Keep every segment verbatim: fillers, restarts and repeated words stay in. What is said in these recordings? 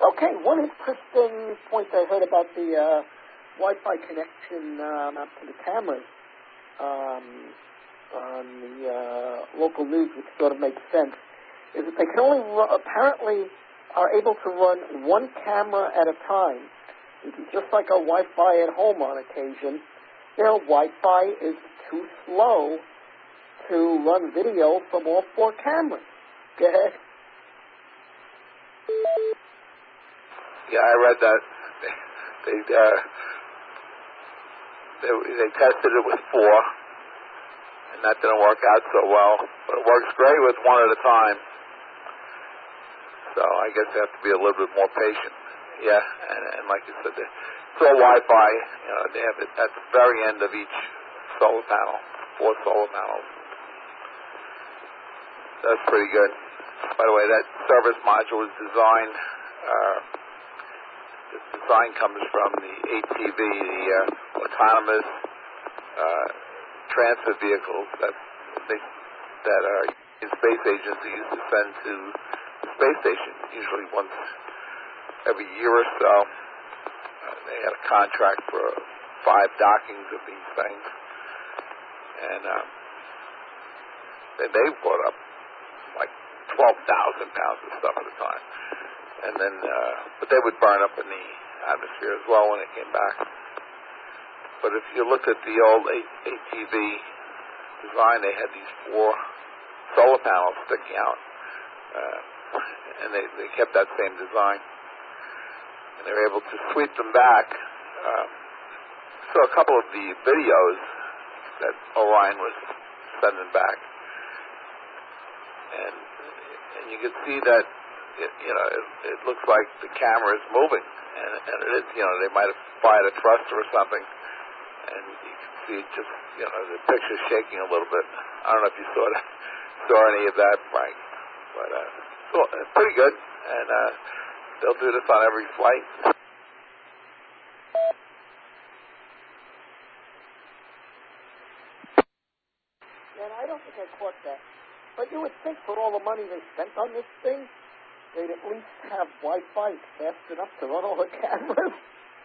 Okay, one interesting point I heard about the uh, Wi-Fi connection um, to the cameras um, on the uh, local news, which sort of makes sense, is that they can only ru- apparently are able to run one camera at a time. Which is just like our Wi-Fi at home on occasion. Their Wi-Fi is too slow to run video from all four cameras. Go ahead. Yeah, I read that. They they, uh, they they tested it with four, and that didn't work out so well. But it works great with one at a time. So I guess they have to be a little bit more patient. Yeah, and, and like you said, it's all Wi-Fi. You know, they have it at the very end of each solar panel, four solar panels. That's pretty good. By the way, that service module is designed. Uh, the design comes from the A T V, the uh, autonomous uh, transit vehicles that they, that our space agency used to send to the space station, usually once every year or so. Uh, they had a contract for five dockings of these things, and uh, they, they brought up like twelve thousand pounds of stuff at a time, and then uh, but they would burn up in the atmosphere as well when it came back. But if you look at the old A T V design, they had these four solar panels sticking out, uh, and they, they kept that same design. And they were able to sweep them back. Um, so a couple of the videos that Orion was sending back, and and you can see that it, you know it, it looks like the camera is moving, and, and it is. You know, they might have fired a thruster or something, and you can see it just you know the picture's shaking a little bit. I don't know if you saw that, saw any of that, Frank, but uh, so it's pretty good, and. Uh, They'll do this on every flight. And I don't think I caught that. But you would think for all the money they spent on this thing, they'd at least have Wi-Fi fast enough to run all the cameras.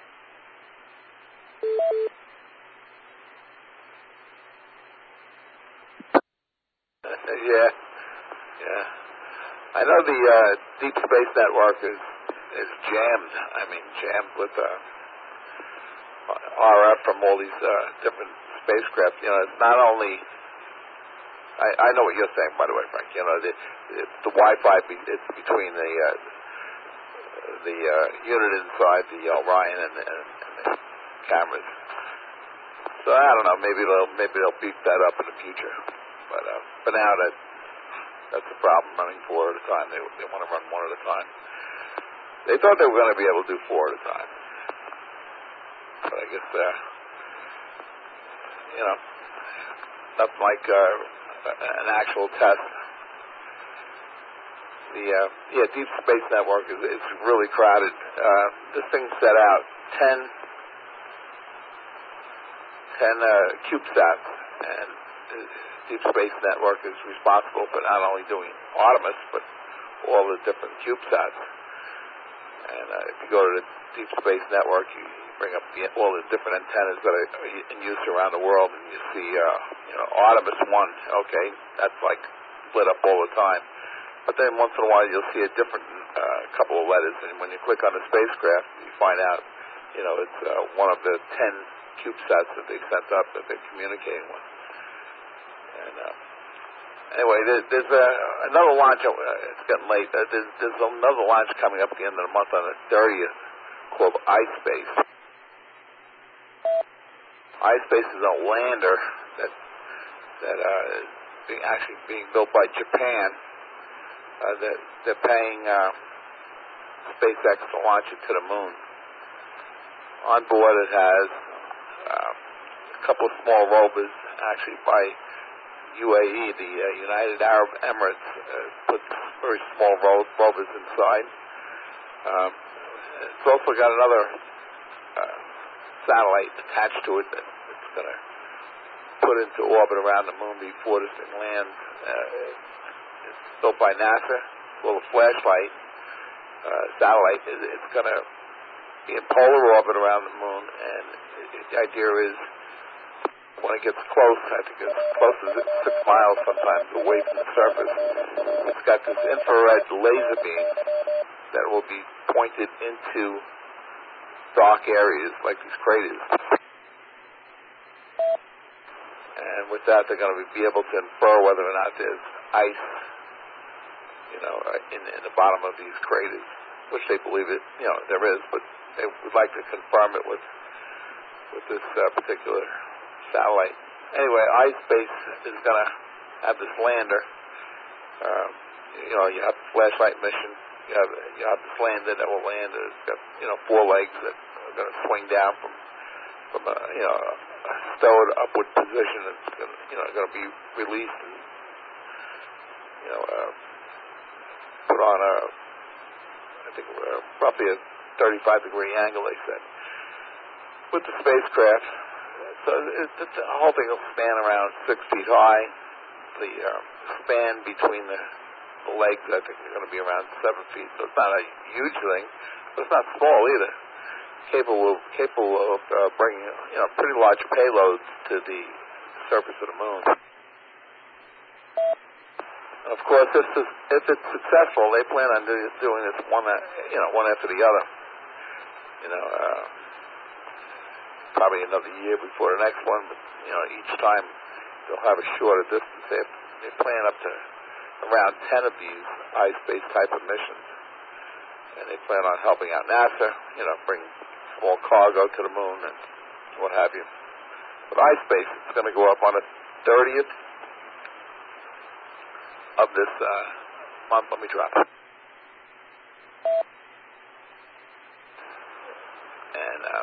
yeah, yeah. I know the uh, Deep Space Network is is jammed. I mean, jammed with uh, R F from all these uh, different spacecraft. You know, it's not only. I, I know what you're saying, by the way, Frank. You know, the, the, the Wi-Fi be, it's between the uh, the uh, unit inside the Orion and, and, and the cameras. So I don't know. Maybe they'll maybe they'll beef that up in the future. But uh, for now, that that's the problem. Running four at a time. They they want to run one at a time. They thought they were going to be able to do four at a time, but I guess uh, you know, nothing like uh, an actual test. The uh, yeah, Deep Space Network is it's really crowded. Uh, this thing set out ten, ten uh, CubeSats, and Deep Space Network is responsible for not only doing Artemis but all the different CubeSats. And uh, if you go to the Deep Space Network, you, you bring up the, all the different antennas that are in use around the world, and you see, uh, you know, Artemis one. Okay, that's like lit up all the time. But then once in a while, you'll see a different uh, couple of letters, and when you click on the spacecraft, you find out, you know, it's uh, one of the ten CubeSats that they sent up that they're communicating with. And uh, Anyway, there's, there's uh, another launch. Uh, it's getting late. Uh, there's, there's another launch coming up at the end of the month on the thirtieth called iSpace. iSpace is a lander that that uh, is being, actually being built by Japan. Uh, that they're paying uh, SpaceX to launch it to the moon. On board, it has uh, a couple of small rovers, actually by U A E, the uh, United Arab Emirates, uh, put very small ro- rovers inside. Um, it's also got another uh, satellite attached to it that it's going to put into orbit around the moon before this thing lands. Uh, it's built by NASA, a little flashlight, uh, satellite. It, it's going to be in polar orbit around the moon, and it, the idea is when it gets close, I think as close as six miles sometimes away from the surface, it's got this infrared laser beam that will be pointed into dark areas like these craters. And with that, they're going to be able to infer whether or not there's ice, you know, in, in the bottom of these craters, which they believe it, you know, there is, but they would like to confirm it with with this uh, particular satellite. Anyway, iSpace is going to have this lander. Um, you know, you have the flashlight mission. You have you have this lander that will land. It's got, you know, four legs that are going to swing down from from a, you know, a stowed upward position. It's going to, you know, going to be released and, you know, uh, put on a, I think, uh, roughly a thirty-five degree angle, they said, with the spacecraft. So it, it, the whole thing will span around six feet high. The um, span between the, the legs, I think, is going to be around seven feet. So it's not a huge thing, but it's not small either. Capable, capable of uh, bringing, you know, pretty large payloads to the surface of the moon. And of course, if it's, if it's successful, they plan on doing this one, you know, one after the other. You know, uh, probably another year before the next one, but, you know, each time they'll have a shorter distance. They, have, they plan up to around ten of these iSpace type of missions. And they plan on helping out NASA, you know, bring small cargo to the moon and what have you. But iSpace is going to go up on the thirtieth of this uh, month. Let me drop it. And um,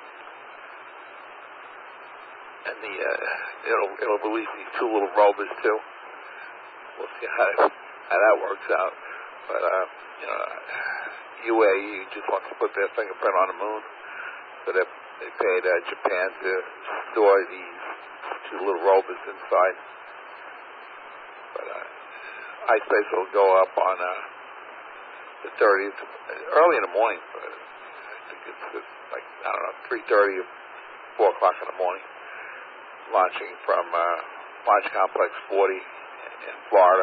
and the uh, it'll it'll release these two little rovers too. We'll see how how that works out. But uh, you know, U A E just wants to put their fingerprint on the moon, so they they paid uh, Japan to store these two little rovers inside. But uh, iSpace will go up on uh, the thirtieth, early in the morning. But I think it's, it's like I don't know, three thirty or four o'clock in the morning, launching from uh, Launch Complex forty in Florida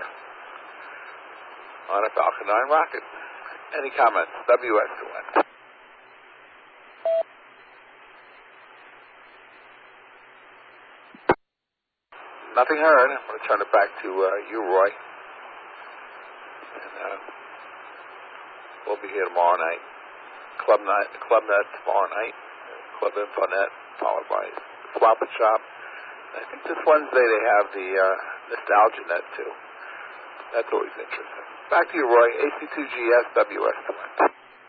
on a Falcon nine rocket. Any comments? W S two N. Nothing heard. I'm going to turn it back to uh, you, Roy. And uh, we'll be here tomorrow night. Club night, Club Net tomorrow night. Club Infonet, followed by Swap and Shop. I think this Wednesday they have the uh, Nostalgia Net too. That's always interesting. Back to you, Roy. A C two G S W S two N.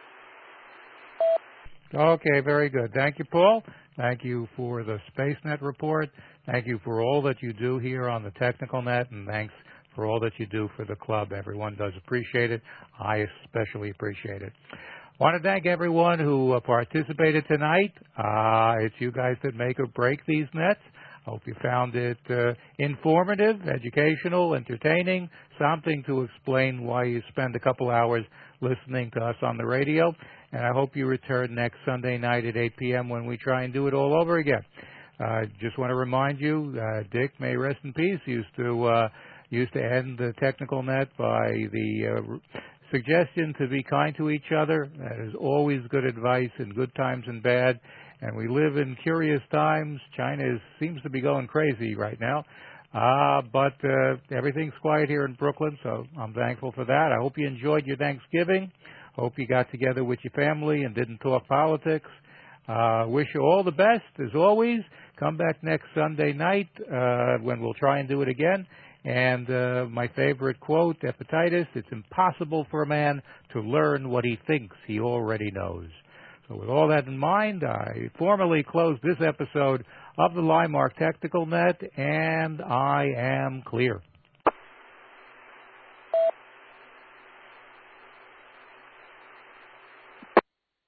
Okay, very good. Thank you, Paul. Thank you for the SpaceNet report. Thank you for all that you do here on the Technical Net, and thanks for all that you do for the club. Everyone does appreciate it. I especially appreciate it. I want to thank everyone who uh, participated tonight. Uh, it's you guys that make or break these nets. Hope you found it uh, informative, educational, entertaining, something to explain why you spend a couple hours listening to us on the radio. And I hope you return next Sunday night at eight p.m. when we try and do it all over again. Uh, just want to remind you, uh, Dick, may rest in peace, used to uh, used to end the Technical Net by the uh, suggestion to be kind to each other. That is always good advice in good times and bad. And we live in curious times. China is, seems to be going crazy right now. Uh, but uh, everything's quiet here in Brooklyn, so I'm thankful for that. I hope you enjoyed your Thanksgiving. Hope you got together with your family and didn't talk politics. Uh, wish you all the best, as always. Come back next Sunday night uh, when we'll try and do it again. And uh, my favorite quote, Epictetus, it's impossible for a man to learn what he thinks he already knows. So with all that in mind, I formally close this episode of the Limark Technical Net, and I am clear.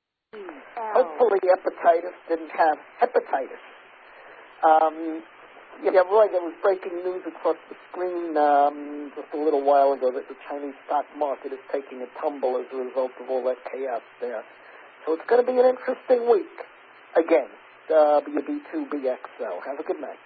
Hopefully Epictetus didn't have hepatitis. Um, Yeah, right. There was breaking news across the screen um, just a little while ago that the Chinese stock market is taking a tumble as a result of all that chaos there. So it's going to be an interesting week. Again, W B two B X O. Have a good night.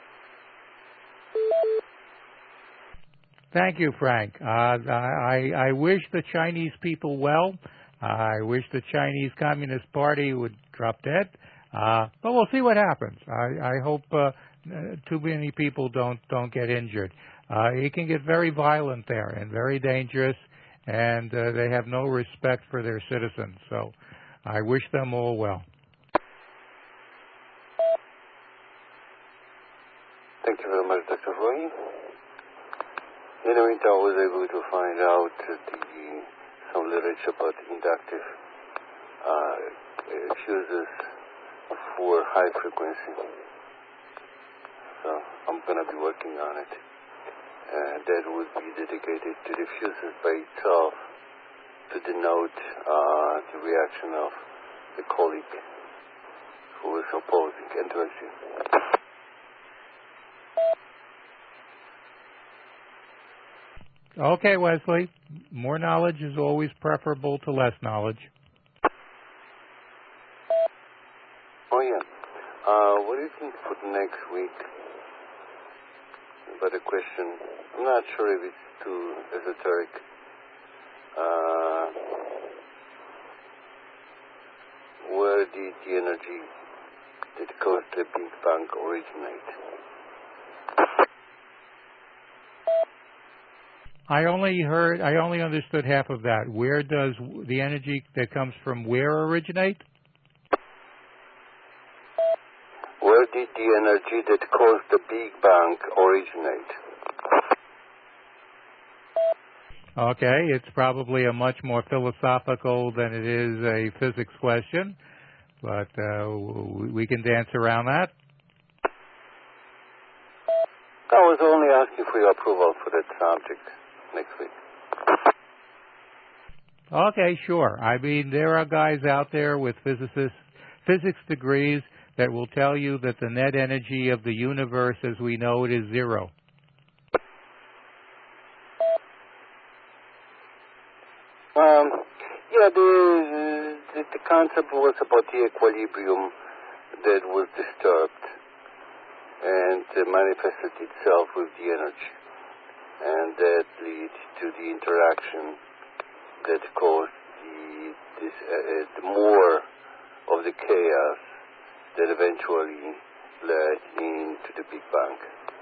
Thank you, Frank. Uh, I, I wish the Chinese people well. Uh, I wish the Chinese Communist Party would drop dead. Uh, but we'll see what happens. I, I hope uh, too many people don't don't get injured. Uh, it can get very violent there and very dangerous, and uh, they have no respect for their citizens. So I wish them all well. Thank you very much, Doctor Roy. In the meantime, I was able to find out the, some literature about inductive uh, fuses for high frequency. So I'm going to be working on it. And that would be dedicated to the fuses by itself to denote uh, the reaction of the colleague who is opposing. Interesting. Okay, Wesley. More knowledge is always preferable to less knowledge. Oh, yeah. Uh, what do you think for the next week? About a question. I'm not sure if it's too esoteric. Uh, where did the energy that caused the Big Bang originate? I only heard, I only understood half of that. Where does the energy that comes from where originate? Where did the energy that caused the Big Bang originate? Okay, it's probably a much more philosophical than it is a physics question, but uh, we can dance around that. I was only asking for your approval for that subject next week. Okay, sure. I mean, there are guys out there with physicists, physics degrees that will tell you that the net energy of the universe as we know it is zero. Um, yeah, the, the, the concept was about the equilibrium that was disturbed and uh, manifested itself with the energy. And that leads to the interaction that caused the, this, uh, uh, the more of the chaos that eventually led into the Big Bang.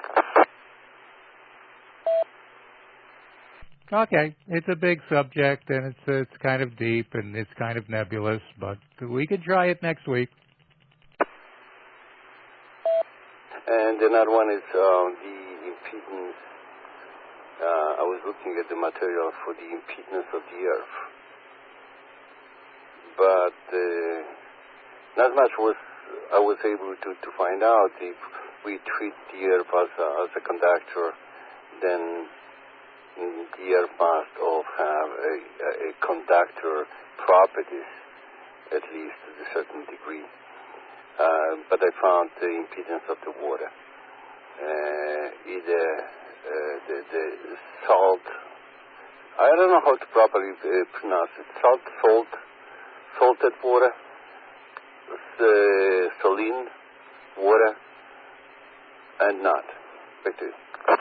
Okay, it's a big subject and it's it's kind of deep and it's kind of nebulous, but we can try it next week. And another one is uh, the impedance. Uh, I was looking at the material for the impedance of the Earth, but uh, not much was I was able to, to find out. If we treat the Earth as a, as a conductor, then the Earth must all have a, a conductor properties, at least to a certain degree. Uh, but I found the impedance of the water. Uh, either uh, the, the salt, I don't know how to properly uh, pronounce it, salt, salt, salted water, uh, saline water, and not. Back to you.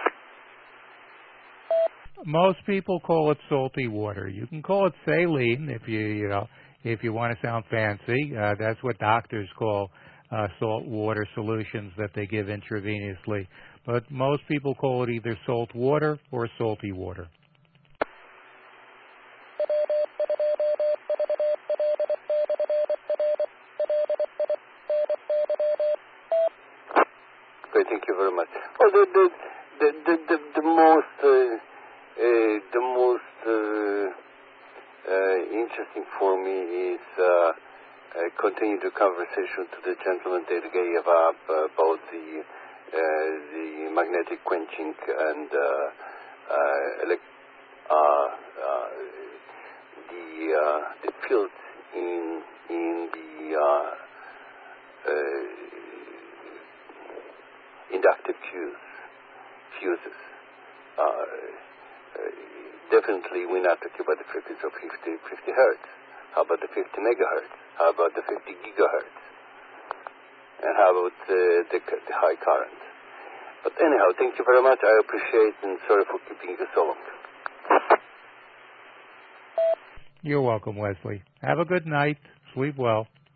Most people call it salty water. You can call it saline if you you know if you want to sound fancy. Uh, that's what doctors call uh, salt water solutions that they give intravenously. But most people call it either salt water or salty water. Okay, thank you very much. Well, the the the the, the, the most uh, uh, the most uh, uh, interesting for me is uh, uh, continue the conversation to the gentleman that gave up uh, about the uh, the magnetic quenching and uh, uh, elect- uh, uh, the uh, the fields in in the uh, uh, inductive definitely we're not talking about the frequency of fifty, fifty hertz. How about the fifty megahertz? How about the fifty gigahertz? And how about uh, the, the high current? But anyhow, thank you very much. I appreciate and sorry for keeping you so long. You're welcome, Wesley. Have a good night. Sleep well.